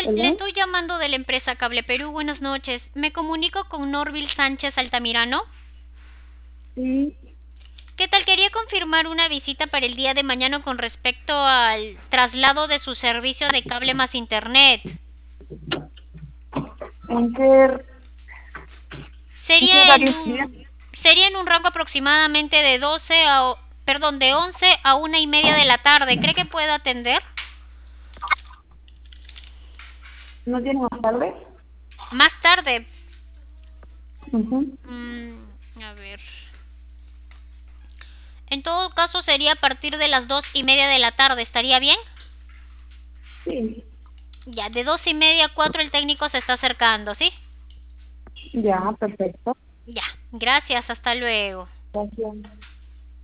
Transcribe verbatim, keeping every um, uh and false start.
Le Hola. estoy llamando de la empresa Cable Perú. Buenas noches. Me comunico con Norville Sánchez Altamirano. Sí, ¿Qué tal? Quería confirmar una visita para el día de mañana con respecto al traslado de su servicio de cable más internet. ¿en qué, en qué Sería en horario sería? un sería en un rango aproximadamente de doce a perdón, de once a una y media de la tarde. ¿Cree que pueda atender? ¿No tiene más tarde? Más tarde. Ujú. Mm, a ver. En todo caso sería a partir de las dos y media de la tarde. ¿Estaría bien? Sí, Ya, de dos y media a cuatro el técnico se está acercando, ¿sí? ya, perfecto. Ya, gracias, hasta luego. Gracias.